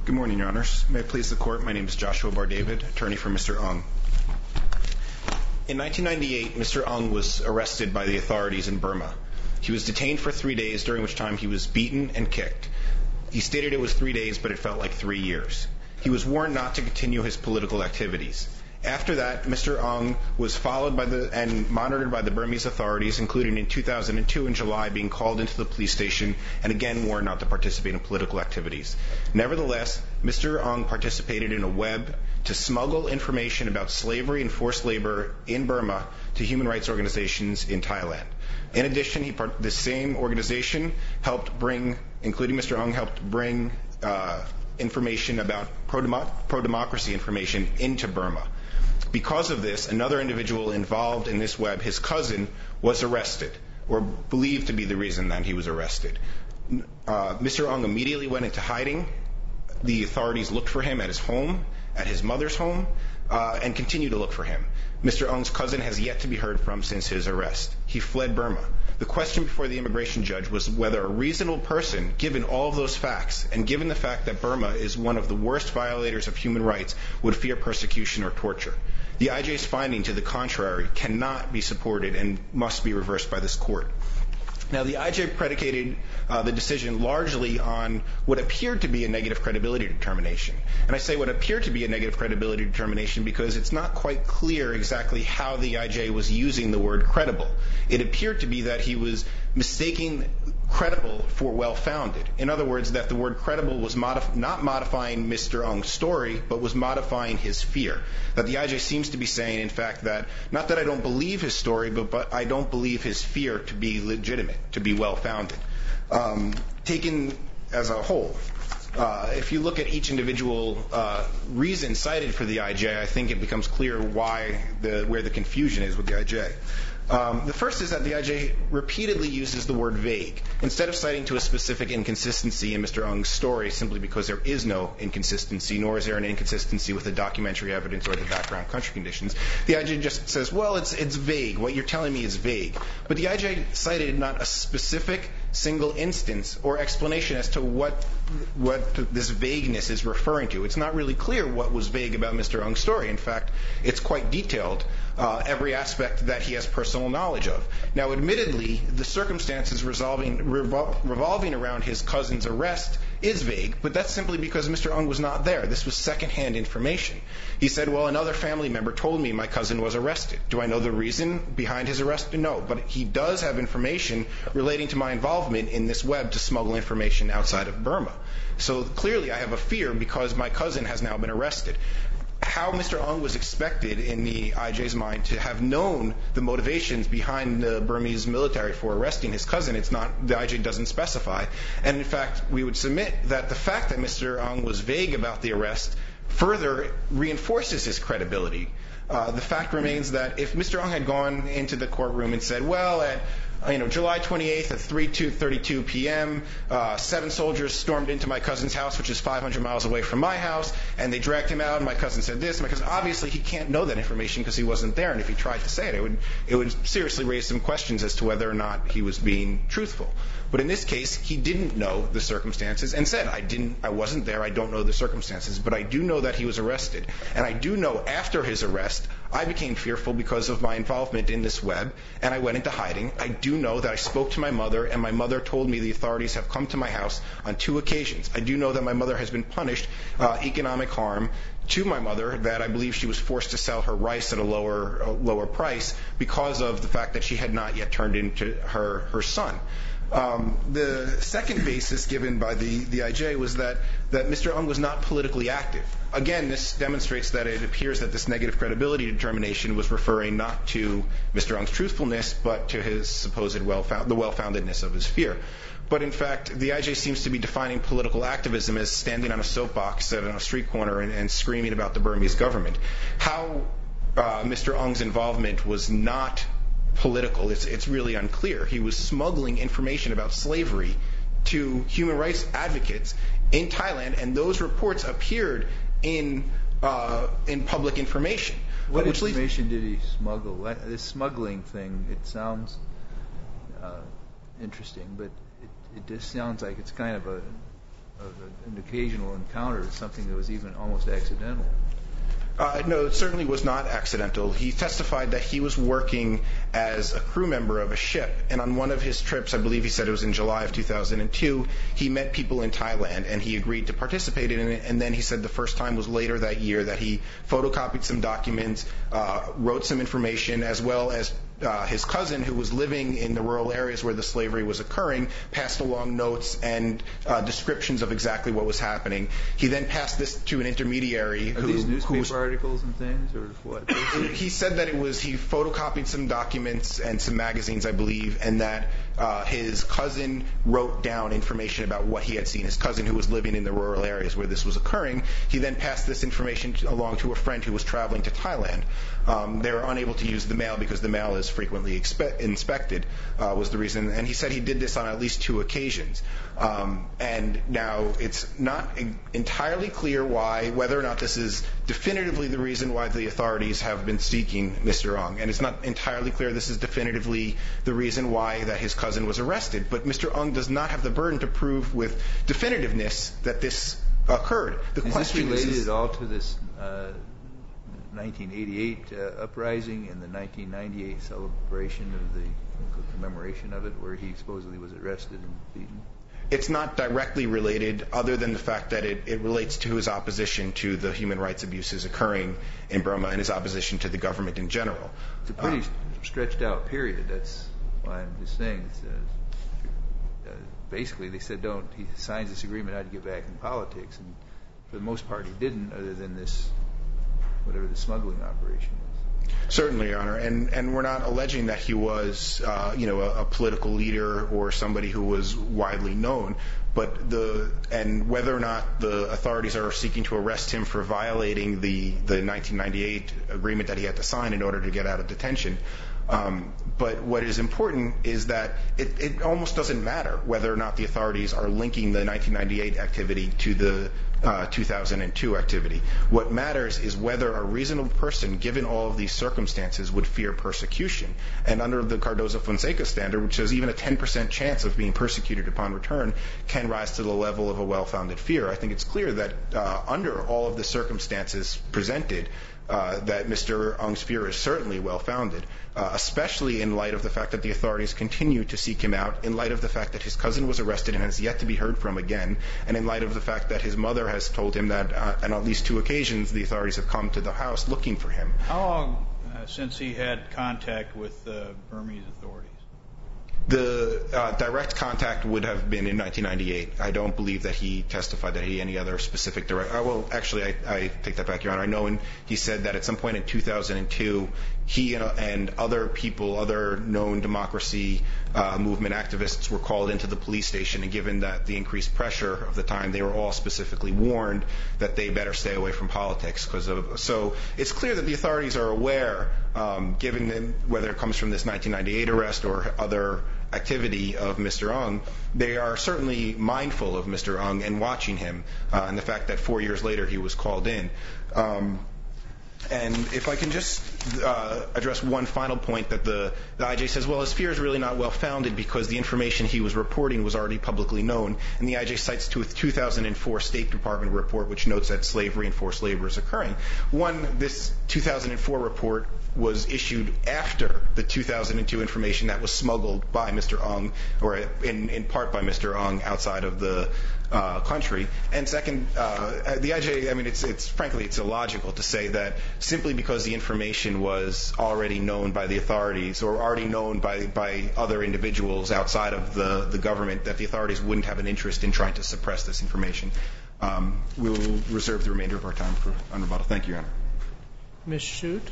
Good morning, Your Honors. May it please the Court, my name is Joshua Bar-David, attorney for Mr. Ung. In 1998, Mr. Ung was arrested by the authorities in Burma. He was detained for 3 days, during which time he was beaten and kicked. He stated it was 3 days, but it felt like 3 years. He was warned not to continue his political activities. After that, Mr. Ung was followed and monitored by the Burmese authorities, including in 2002 in July being called into the police station and again warned not to participate in political activities. Nevertheless, Mr. Ung participated in a web to smuggle information about slavery and forced labor in Burma to human rights organizations in Thailand. In addition, the same organization helped bring, including Mr. Ung, helped bring information about pro-democracy information into Burma. Because of this, another individual involved in this web, his cousin, was arrested, or believed to be the reason that he was arrested. Mr. Ung immediately went into hiding. The authorities looked for him at his home, at his mother's home, and continue to look for him. Mr. Ung's cousin has yet to be heard from since his arrest. He fled Burma. The question before the immigration judge was whether a reasonable person, given all of those facts, and given the fact that Burma is one of the worst violators of human rights, would fear persecution or torture. The IJ's finding to the contrary cannot be supported and must be reversed by this court. Now, the IJ predicated the decision largely on what appeared to be a negative credibility determination. And I say what appeared to be a negative credibility determination because it's not quite clear exactly how the IJ was using the word credible. It appeared to be that he was mistaking credible for well-founded. In other words, that the word credible was not modifying Mr. Ung's story, but was modifying his fear. That the IJ seems to be saying, in fact, that not that I don't believe his story, but I don't believe his fear to be legitimate, to be well-founded. Taken as a whole, if you look at each individual reason cited for the IJ, I think it becomes clear where the confusion is with the IJ. The first is that the IJ repeatedly uses the word vague, instead of citing to a specific inconsistency in Mr. Ung's story simply because there is no inconsistency, nor is there an inconsistency with the documentary evidence or the background country conditions. The IJ just says, well, it's vague. What you're telling me is vague. But the IJ cited not a specific single instance or explanation as to what this vagueness is referring to. It's not really clear what was vague about Mr. Ung's story. In fact, it's quite detailed, every aspect that he has personal knowledge of. Now, admittedly, the circumstances revolving around his cousin's arrest is vague, but that's simply because Mr. Ung was not there. This was secondhand information. He said, well, another family member told me my cousin was arrested. Do I know the reason behind his arrest? No, but he does have information relating to my involvement in this web to smuggle information outside of Burma. So clearly I have a fear because my cousin has now been arrested. How Mr. Ung was expected in the IJ's mind to have known the motivations behind the Burmese military for arresting his cousin, the IJ doesn't specify. And in fact, we would submit that the fact that Mr. Ung was vague about the arrest further reinforces his credibility. The fact remains that if Mr. Ung had gone into the courtroom and said, well, at July 28th at 3:32 p.m., 7 soldiers stormed into my cousin's house, which is 500 miles away from my house, and they dragged him out, and my cousin said this. My cousin, obviously, he can't know that information because he wasn't there, and if he tried to say it would seriously raise some questions as to whether or not he was being truthful. But in this case, he didn't know the circumstances and said, I wasn't there, I don't know the circumstances, but I do know that he was arrested. And I do know after his arrest, I became fearful because of my involvement in this web, and I went into hiding. I do know that I spoke to my mother, and my mother told me the authorities have come to my house on 2 occasions. I do know that my mother has been punished economic harm to my mother, that I believe she was forced to sell her rice at a lower price because of the fact that she had not yet turned into her son. The second basis given by the IJ was that Mr. Ung was not politically active. Again, this demonstrates that it appears that this negative credibility determination was referring not to Mr. Ung's truthfulness, but to his supposed the well-foundedness of his fear. But in fact, the IJ seems to be defining political activism as standing on a soapbox on a street corner and screaming about the Burmese government. How Mr. Ung's involvement was not political, it's really unclear. He was smuggling information about slavery to human rights advocates in Thailand, and those reports appeared in public information. What information did he smuggle? This smuggling thing, it sounds interesting, but it just sounds like it's kind of a an occasional encounter, something that was even almost accidental. No, it certainly was not accidental. He testified that he was working as a crew member of a ship, and on one of his trips, I believe he said it was in July of 2002, he met people in Thailand, and he agreed to participate in it, and then he said the first time was later that year that he photocopied some documents, wrote some information, as well as his cousin, who was living in the rural areas where the slavery was occurring, passed along notes and descriptions of exactly what was happening. He then passed this to an intermediary Are these newspaper articles and things, or what? He said that he photocopied some documents and some magazines, I believe, and that his cousin wrote down information about what he had seen. His cousin, who was living in the rural areas where this was occurring, he then passed this information along to a friend who was traveling to Thailand. They were unable to use the mail because the mail is frequently inspected, was the reason. And he said he did this on at least 2 occasions. And now it's not entirely clear whether or not this is definitively the reason why the authorities have been seeking Mr. Ong. And it's not entirely clear this is definitively the reason why that his cousin was arrested. But Mr. Ong does not have the burden to prove with definitiveness that this occurred. Is this related at all to this 1988 uprising and the 1998 celebration of the commemoration of it, where he supposedly was arrested and beaten? It's not directly related, other than the fact that it relates to his opposition to the human rights abuses occurring in Burma and his opposition to the government in general. It's a pretty stretched out period. That's why I'm just saying. Basically, they said, he signs this agreement not to get back in politics, and for the most part he didn't, other than this, whatever the smuggling operation is. Certainly, Your Honor, and we're not alleging that he was, a political leader or somebody who was widely known, but and whether or not the authorities are seeking to arrest him for violating the 1998 agreement that he had to sign in order to get out of detention. But what is important is that it almost doesn't matter whether or not the authorities are linking the 1998 activity to the 2002 activity. What matters is whether a reasonable person, given all of these circumstances, would fear persecution. And under the Cardozo-Fonseca standard, which says even a 10% chance of being persecuted upon return can rise to the level of a well-founded fear, I think it's clear that under all of the circumstances presented, that Mr. Ong's fear is certainly well-founded, especially in light of the fact that the authorities continue to seek him out, in light of the fact that his cousin was arrested and has yet to be heard from again, and in light of the fact that his mother has told him that on at least 2 occasions the authorities have come to the house looking for him. How long since he had contact with the Burmese authorities? The direct contact would have been in 1998. I don't believe that he testified that he had any other specific direct... Well, actually, I take that back, Your Honor. I know he said that at some point in 2002, he and other people, other known democracy movement activists were called into the police station, and given that the increased pressure of the time, they were all specifically warned that they better stay away from politics. So it's clear that the authorities are aware, given them, whether it comes from this 1998 arrest or other activity of Mr. Ong, they are certainly mindful of Mr. Ong and watching him, and the fact that 4 years later he was called in. And if I can just address one final point, that the IJ says, well, his fear is really not well-founded because the information he was reporting was already publicly known, and the IJ cites to a 2004 State Department report which notes that slavery and forced labor is occurring. This 2004 report was issued after the 2002 information that was smuggled by Mr. Ong, or in part by Mr. Ong, outside of the country. And second, the IJ, I mean, frankly, it's illogical to say that simply because the information was already known by the authorities or already known by other individuals outside of the government, that the authorities wouldn't have an interest in trying to suppress this information. We will reserve the remainder of our time for rebuttal. Thank you, Your Honor. Ms. Shute.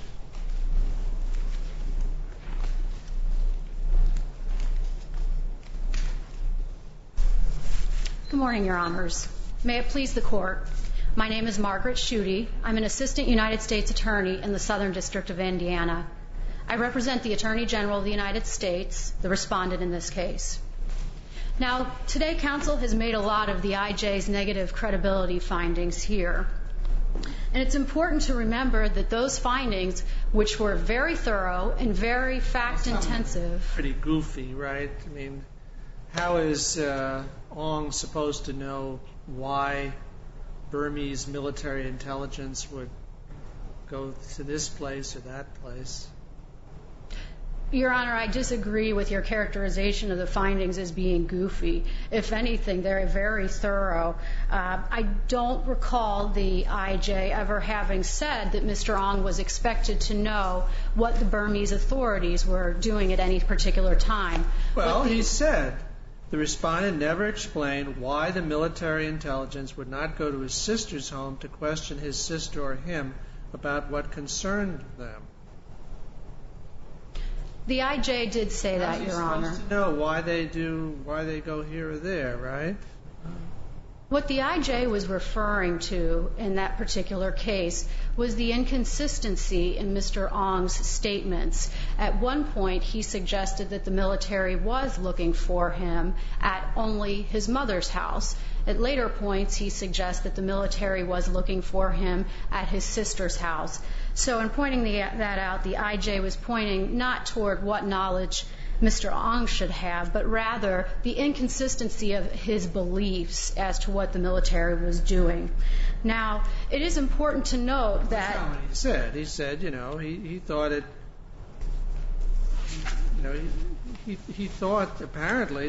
Good morning, Your Honors. May it please the Court. My name is Margaret Schutte. I'm an Assistant United States Attorney in the Southern District of Indiana. I represent the Attorney General of the United States, the respondent in this case. Now, today counsel has made a lot of the IJ's negative credibility findings here. And it's important to remember that those findings, which were very thorough and very fact-intensive... Pretty goofy, right? I mean, how is Ong supposed to know why Burmese military intelligence would go to this place or that place? Your Honor, I disagree with your characterization of the findings as being goofy. If anything, they're very thorough. I don't recall the IJ ever having said that Mr. Ong was expected to know what the Burmese authorities were doing at any particular time. Well, he said the respondent never explained why the military intelligence would not go to his sister's home to question his sister or him about what concerned them. The IJ did say that, Your Honor. He's supposed to know why they go here or there, right? What the IJ was referring to in that particular case was the inconsistency in Mr. Ong's statements. At one point, he suggested that the military was looking for him at only his mother's house. At later points, he suggests that the military was looking for him at his sister's house. So in pointing that out, the IJ was pointing not toward what knowledge Mr. Ong should have, but rather the inconsistency of his beliefs as to what the military was doing. Now, it is important to note that... That's not what he said. He said, he thought it... He thought, apparently,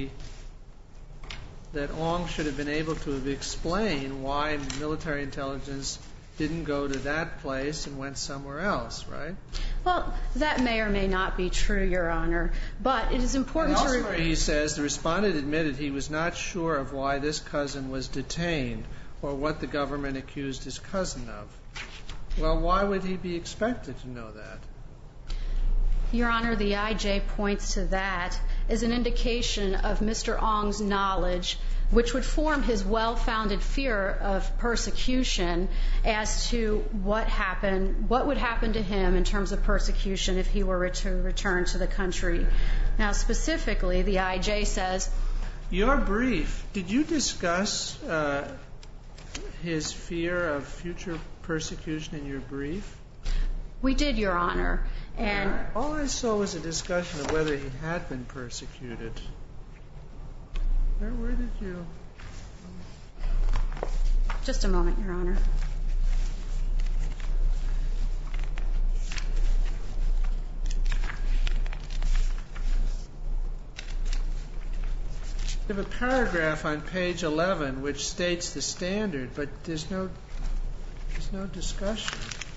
that Ong should have been able to have explained why military intelligence didn't go to that place and went somewhere else, right? Well, that may or may not be true, Your Honor, but it is important to... Elsewhere he says the respondent admitted he was not sure of why this cousin was detained or what the government accused his cousin of. Well, why would he be expected to know that? Your Honor, the IJ points to that as an indication of Mr. Ong's knowledge, which would form his well-founded fear of persecution as to what would happen to him in terms of persecution if he were to return to the country. Now, specifically, the IJ says... Your brief, did you discuss his fear of future persecution in your brief? We did, Your Honor. And all I saw was a discussion of whether he had been persecuted. Where did you... Just a moment, Your Honor. You have a paragraph on page 11 which states the standard, but there's no discussion.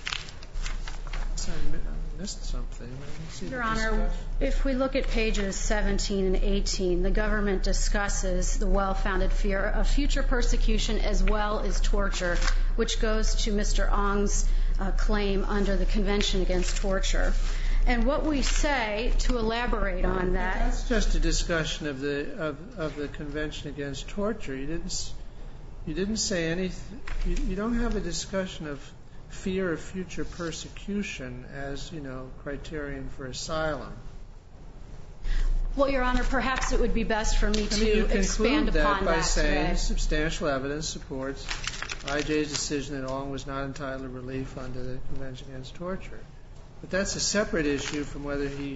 I missed something. Your Honor, if we look at pages 17 and 18, the government discusses the well-founded fear of future persecution as well as torture, which goes to Mr. Ong's claim under the Convention Against Torture. And what we say, to elaborate on that... That's just a discussion of the Convention Against Torture. You didn't say anything... You don't have a discussion of fear of future persecution as, criterion for asylum. Well, Your Honor, perhaps it would be best for me to expand upon that by saying today. Substantial evidence supports IJ's decision that Ong was not entitled to relief under the Convention Against Torture. But that's a separate issue from whether he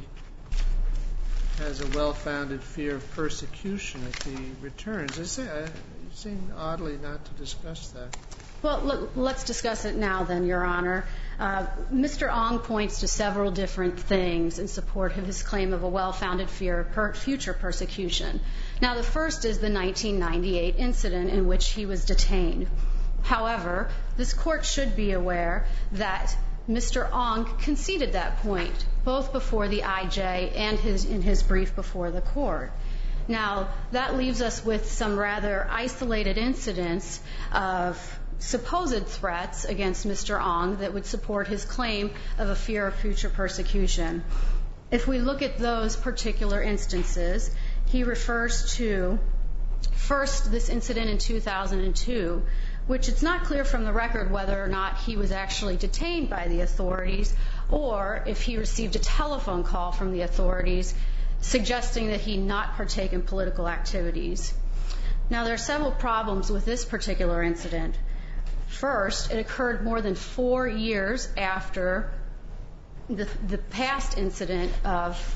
has a well-founded fear of persecution if he returns. You seem oddly not to discuss that. Well, let's discuss it now then, Your Honor. Mr. Ong points to several different things in support of his claim of a well-founded fear of future persecution. Now, the first is the 1998 incident in which he was detained. However, this Court should be aware that Mr. Ong conceded that point, both before the IJ and in his brief before the Court. Now, that leaves us with some rather isolated incidents of supposed threats against Mr. Ong that would support his claim of a fear of future persecution. If we look at those particular instances, he refers to, first, this incident in 2002, which it's not clear from the record whether or not he was actually detained by the authorities or if he received a telephone call from the authorities suggesting that he not partake in political activities. Now, there are several problems with this particular incident. First, it occurred more than 4 years after the past incident of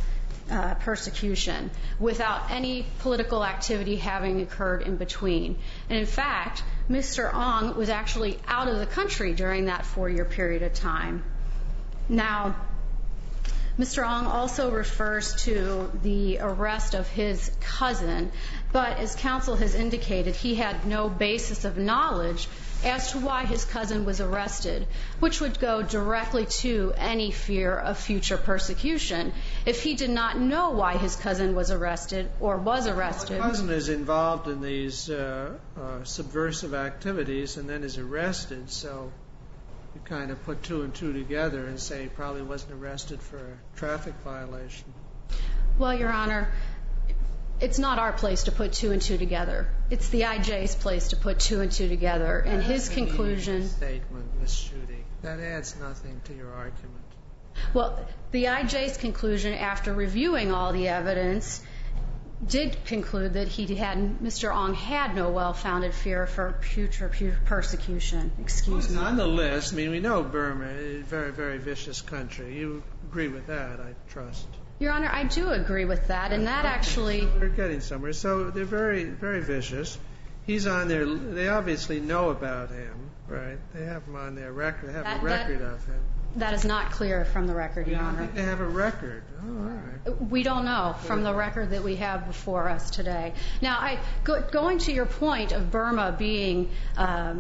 persecution without any political activity having occurred in between. And in fact, Mr. Ong was actually out of the country during that 4-year period of time. Now, Mr. Ong also refers to the arrest of his cousin, but as counsel has indicated, he had no basis of knowledge as to why his cousin was arrested, which would go directly to any fear of future persecution. If he did not know why his cousin was arrested or was arrested... The cousin is involved in these subversive activities and then is arrested, so you kind of put 2 and 2 together and say he probably wasn't arrested for a traffic violation. Well, Your Honor, it's not our place to put 2 and 2 together. It's the IJ's place to put 2 and 2 together. And his conclusion... Statement, Ms. Schutte. That adds nothing to your argument. Well, the IJ's conclusion, after reviewing all the evidence, did conclude that Mr. Ong had no well-founded fear for future persecution. Excuse me. On the list, I mean, we know Burma is a very, very vicious country. You agree with that, I trust. Your Honor, I do agree with that, and that actually... We're getting somewhere. So they're very, very vicious. He's on there. They obviously know about him, right? They have him on their record. They have a record of him. That is not clear from the record, Your Honor. They have a record. Oh, all right. We don't know from the record that we have before us today. Now, going to your point of Burma being a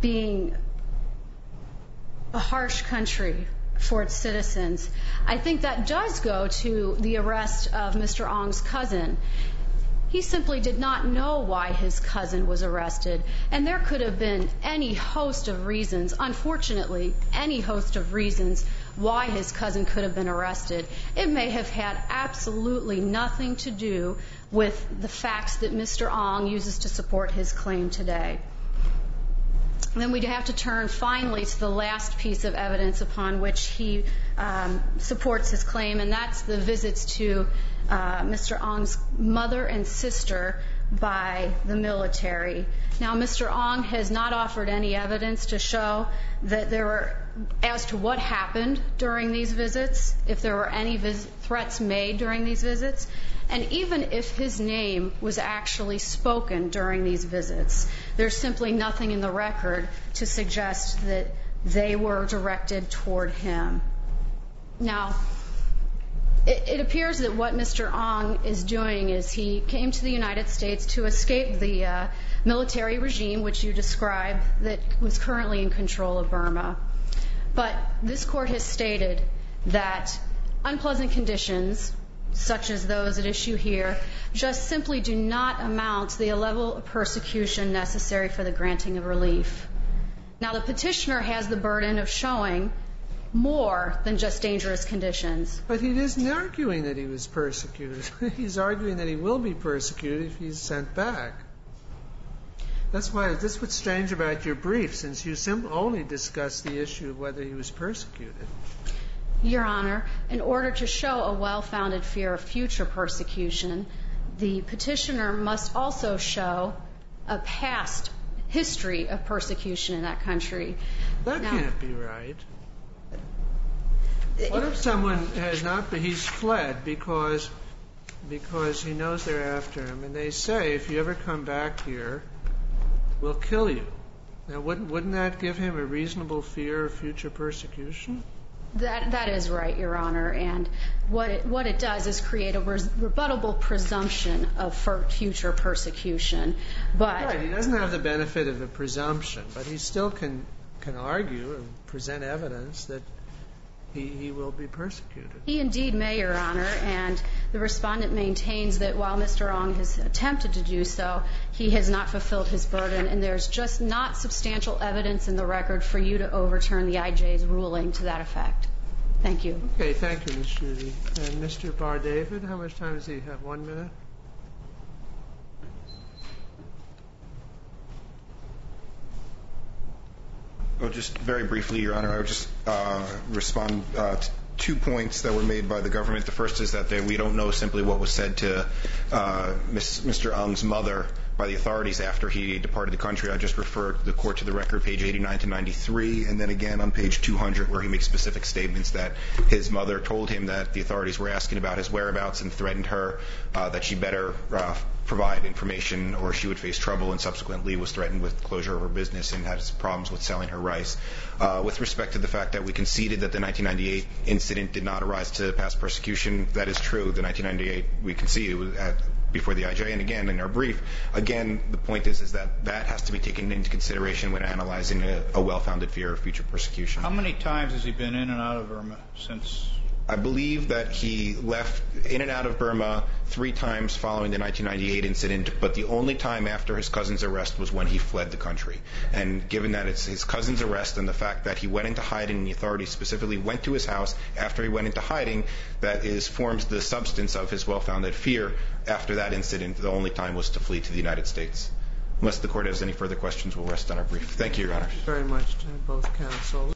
harsh country for its citizens, I think that does go to the arrest of Mr. Ong's cousin. He simply did not know why his cousin was arrested, and there could have been any host of reasons, unfortunately, any host of reasons why his cousin could have been arrested. It may have had absolutely nothing to do with the facts that Mr. Ong uses to support his claim today. Then we'd have to turn finally to the last piece of evidence upon which he supports his claim, and that's the visits to Mr. Ong's mother and sister by the military. Now, Mr. Ong has not offered any evidence to show that there were, as to what happened during these visits, if there were any threats made during these visits, and even if his name was actually spoken during these visits, there's simply nothing in the record to suggest that they were directed toward him. Now, it appears that what Mr. Ong is doing is he came to the United States to escape the military regime, which you described, that was currently in control of Burma. But this court has stated that unpleasant conditions, such as those at issue here, just simply do not amount to the level of persecution necessary for the granting of relief. Now, the petitioner has the burden of showing more than just dangerous conditions. But he isn't arguing that he was persecuted. He's arguing that he will be persecuted if he's sent back. That's what's strange about your brief, since you only discussed the issue of whether he was persecuted. Your Honor, in order to show a well-founded fear of future persecution, the petitioner must also show a past history of persecution in that country. That can't be right. What if someone has not, but he's fled because he knows they're after him, and they say, if you ever come back here, we'll kill you. Now, wouldn't that give him a reasonable fear of future persecution? That is right, Your Honor, and what it does is create a rebuttable presumption of future persecution. But right, he doesn't have the benefit of a presumption, but he still can argue and present evidence that he will be persecuted. He indeed may, Your Honor, and the respondent maintains that while Mr. Ong has attempted to do so, he has not fulfilled his burden, and there's just not substantial evidence in the record for you to overturn the IJ's ruling to that effect. Thank you. Okay, thank you, Ms. Schutte. And Mr. Bar-David, how much time does he have? 1 minute? Well, just very briefly, Your Honor, I would just respond to 2 points that were made by the government. The first is that we don't know simply what was said to Mr. Ong's mother by the authorities after he departed the country. I just refer the court to the record, page 89 to 93, and then again on page 200, where he makes specific statements that his mother told him that the authorities were asking about his whereabouts and threatened her that she better provide information or she would face trouble, and subsequently was threatened with closure of her business and had problems with selling her rice. With respect to the fact that we conceded that the 1998 incident did not arise to past persecution, that is true. The 1998 we conceded was before the IJ, and again in our brief, again the point is that that has to be taken into consideration when analyzing a well-founded fear of future persecution. How many times has he been in and out of Burma since? I believe that he left in and out of Burma 3 times following the 1998 incident, but the only time after his cousin's arrest was when he fled the country. And given that it's his cousin's arrest and the fact that he went into hiding and the authorities specifically went to his house after he went into hiding, that forms the substance of his well-founded fear. After that incident, the only time was to flee to the United States. Unless the court has any further questions, we'll rest on our brief. Thank you, Your Honor. Thank you very much to both counsel.